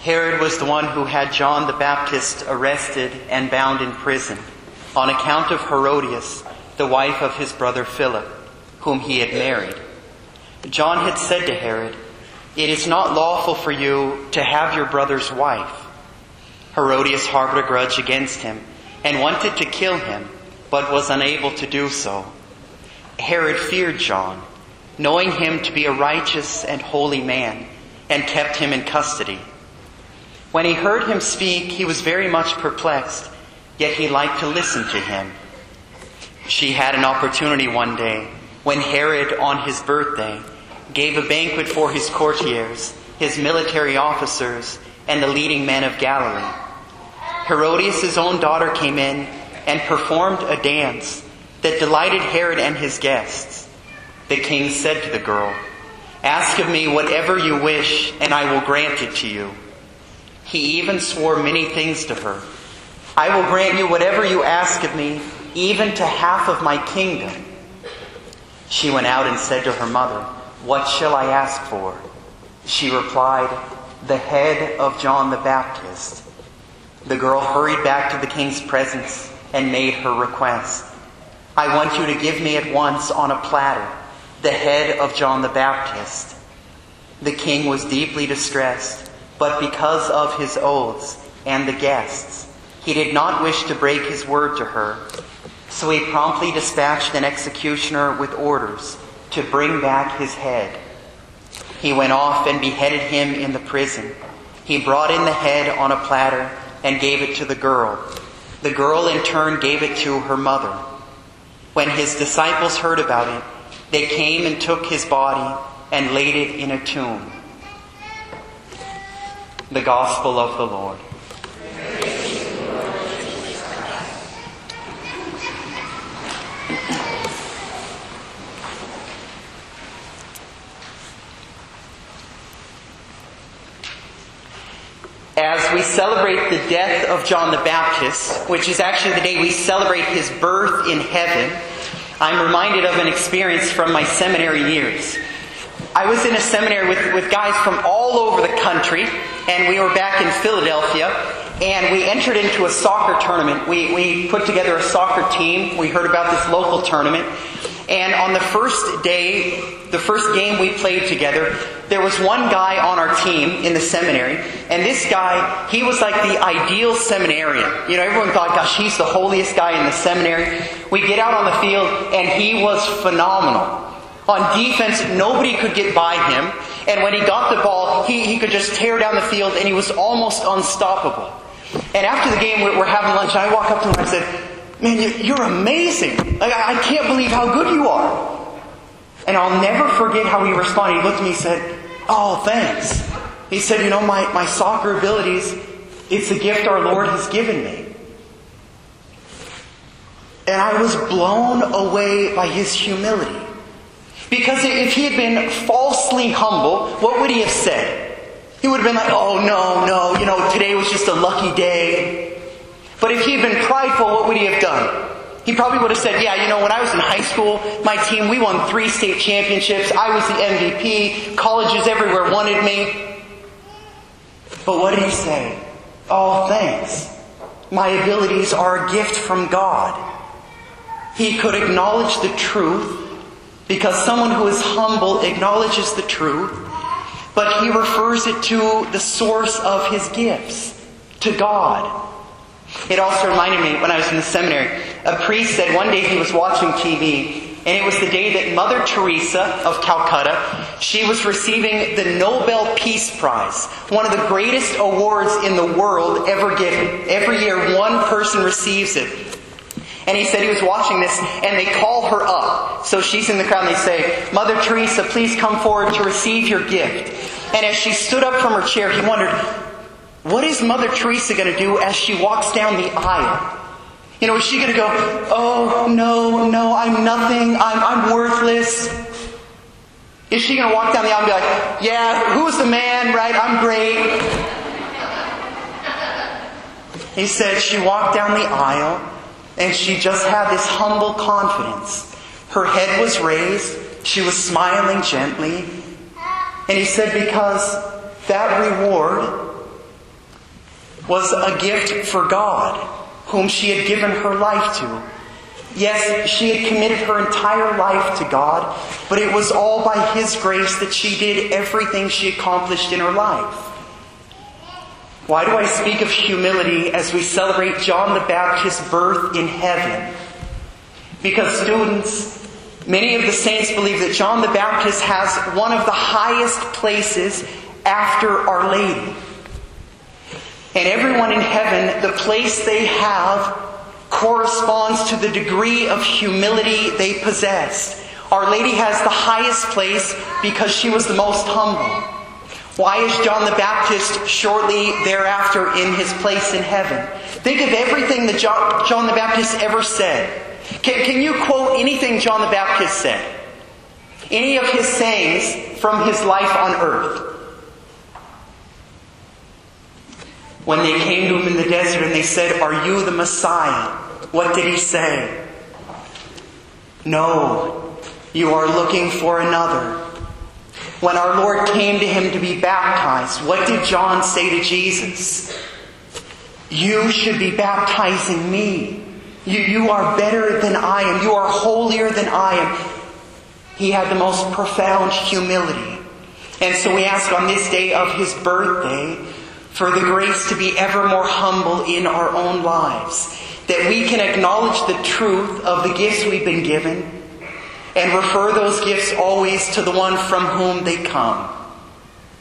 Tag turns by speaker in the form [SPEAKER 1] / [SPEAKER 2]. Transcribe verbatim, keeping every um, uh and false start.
[SPEAKER 1] Herod was the one who had John the Baptist arrested and bound in prison on account of Herodias, the wife of his brother Philip, whom he had married. John had said to Herod, "It is not lawful for you to have your brother's wife." Herodias harbored a grudge against him and wanted to kill him, but was unable to do so. Herod feared John, knowing him to be a righteous and holy man, and kept him in custody. When he heard him speak, he was very much perplexed, yet he liked to listen to him. She had an opportunity one day when Herod, on his birthday, gave a banquet for his courtiers, his military officers, and the leading men of Galilee. Herodias' own daughter came in and performed a dance that delighted Herod and his guests. The king said to the girl, "Ask of me whatever you wish, and I will grant it to you." He even swore many things to her. "I will grant you whatever you ask of me, even to half of my kingdom." She went out and said to her mother, "What shall I ask for?" She replied, "The head of John the Baptist." The girl hurried back to the king's presence and made her request. "I want you to give me at once on a platter the head of John the Baptist." The king was deeply distressed, but because of his oaths and the guests, he did not wish to break his word to her. So he promptly dispatched an executioner with orders to bring back his head. He went off and beheaded him in the prison. He brought in the head on a platter and gave it to the girl. The girl in turn gave it to her mother. When his disciples heard about it, they came and took his body and laid it in a tomb. The Gospel of the Lord. As we celebrate the death of John the Baptist, which is actually the day we celebrate his birth in heaven, I'm reminded of an experience from my seminary years. I was in a seminary with, with guys from all over the country, and we were back in Philadelphia, and we entered into a soccer tournament. We, we put together a soccer team. We heard about this local tournament. And on the first day, the first game we played together, there was one guy on our team in the seminary, and this guy, he was like the ideal seminarian. You know, everyone thought, gosh, he's the holiest guy in the seminary. We get out on the field, and he was phenomenal. On defense, nobody could get by him, and when he got the ball, he, he could just tear down the field, and he was almost unstoppable. And after the game, we're, we're having lunch, and I walk up to him and I said, "Man, you're amazing. Like, I can't believe how good you are." And I'll never forget how he responded. He looked at me and said, "Oh, thanks." He said, "You know, my, my soccer abilities, it's a gift our Lord has given me." And I was blown away by his humility. Because if he had been falsely humble, what would he have said? He would have been like, "Oh, no, no, you know, today was just a lucky day." But if he had been prideful, what would he have done? He probably would have said, "Yeah, you know, when I was in high school, my team, we won three state championships. I was the M V P. Colleges everywhere wanted me." But what did he say? "Oh, thanks. My abilities are a gift from God." He could acknowledge the truth because someone who is humble acknowledges the truth, but he refers it to the source of his gifts, to God. It also reminded me when I was in the seminary, a priest said one day he was watching T V, and it was the day that Mother Teresa of Calcutta, she was receiving the Nobel Peace Prize, one of the greatest awards in the world ever given. Every year one person receives it. And he said he was watching this, and they call her up. So she's in the crowd, and they say, "Mother Teresa, please come forward to receive your gift." And as she stood up from her chair, he wondered, what is Mother Teresa going to do as she walks down the aisle? You know, is she going to go, "Oh, no, no, I'm nothing, I'm, I'm worthless"? Is she going to walk down the aisle and be like, "Yeah, who's the man, right? I'm great"? He said she walked down the aisle, and she just had this humble confidence. Her head was raised, she was smiling gently, and he said because that reward was a gift for God, whom she had given her life to. Yes, she had committed her entire life to God, but it was all by His grace that she did everything she accomplished in her life. Why do I speak of humility as we celebrate John the Baptist's birth in heaven? Because students, many of the saints believe that John the Baptist has one of the highest places after Our Lady. And everyone in heaven, the place they have corresponds to the degree of humility they possessed. Our Lady has the highest place because she was the most humble. Why is John the Baptist shortly thereafter in his place in heaven? Think of everything that John, John the Baptist ever said. Can, can you quote anything John the Baptist said? Any of his sayings from his life on earth? When they came to him in the desert and they said, "Are you the Messiah?" What did he say? "No, you are looking for another." When our Lord came to him to be baptized, what did John say to Jesus? "You should be baptizing me. You, you are better than I am. You are holier than I am." He had the most profound humility. And so we ask on this day of his birthday for the grace to be ever more humble in our own lives, that we can acknowledge the truth of the gifts we've been given and refer those gifts always to the one from whom they come.